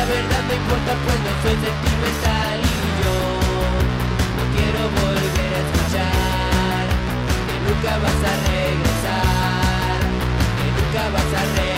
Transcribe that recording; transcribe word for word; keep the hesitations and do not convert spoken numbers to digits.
la verdad no importa, pues no soy sentimental y yo no quiero volver a escuchar que nunca vas a regresar, que nunca vas a regresar.